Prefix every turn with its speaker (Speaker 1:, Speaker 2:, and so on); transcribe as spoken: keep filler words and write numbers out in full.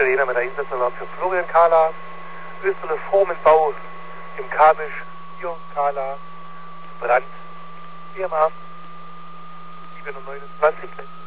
Speaker 1: Italiener mit der Einsatzerlaub für Florian Kahler, Österle Formenbau im Kabisch, Jürgen Kahler, Brand, E M H siebenhundertneunundzwanzig.